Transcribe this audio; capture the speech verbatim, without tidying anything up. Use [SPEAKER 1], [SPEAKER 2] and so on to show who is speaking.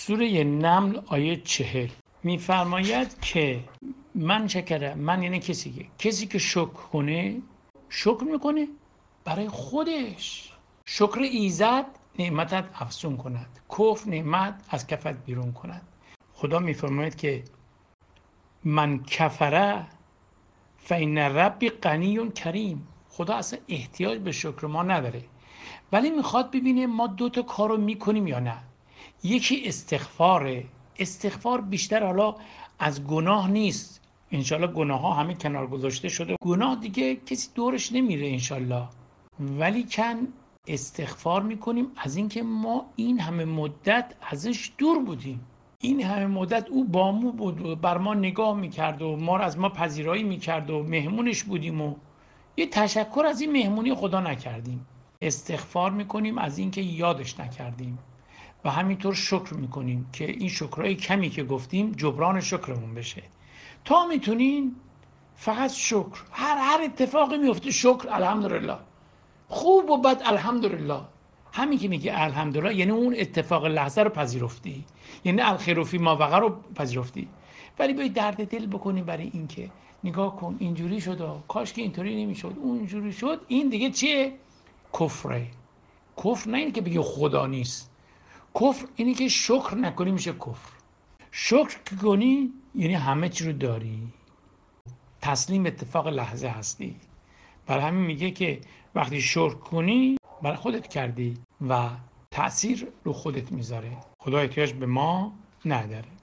[SPEAKER 1] سوره نمل آیه چهل میفرماید که من شکره، من یعنی کسی که کسی که شکر کنه، شکر میکنه برای خودش. شکر ایزد نعمتت افزون کند، کفر نعمت از کفت بیرون کند. خدا میفرماید که من کفره فإن ربی غنی کریم. خدا اصلا احتیاج به شکر ما نداره، ولی میخواد ببینه ما دو تا کارو میکنیم یا نه. یکی استغفاره. استغفار بیشتر حالا از گناه نیست، انشالله گناه ها همه کنار گذاشته شده، گناه دیگه کسی دورش نمیره انشالله، ولی کن استغفار میکنیم از اینکه ما این همه مدت ازش دور بودیم. این همه مدت او با مو بود و بر ما نگاه میکرد و ما رو از ما پذیرایی میکرد و مهمونش بودیم و یه تشکر از این مهمونی خدا نکردیم. استغفار میکنیم از اینکه یادش نکردیم و همینطور شکر میکنیم که این شکرهای کمی که گفتیم جبران شکرمون بشه. تا میتونین فقط شکر، هر هر اتفاقی میفته شکر، الحمدلله، خوب و بد الحمدلله. همین که میگه الحمدلله یعنی اون اتفاق لحظه رو پذیرفتی، یعنی الخیر فی ما وقع رو پذیرفتی. ولی باید درد دل بکنی برای این که نگاه کن اینجوری شد، کاش که اینطوری نمیشد، اونجوری شد. این دیگه چیه؟ کفره. کفر نه این که بگی خدا نیست، کفر اینی که شکر نکنی میشه کفر. شکر کنی یعنی همه چی رو داری، تسلیم اتفاق لحظه هستی. برای همین میگه که وقتی شکر کنی برای خودت کردی و تأثیر رو خودت میذاره. خدا احتیاج به ما نداره.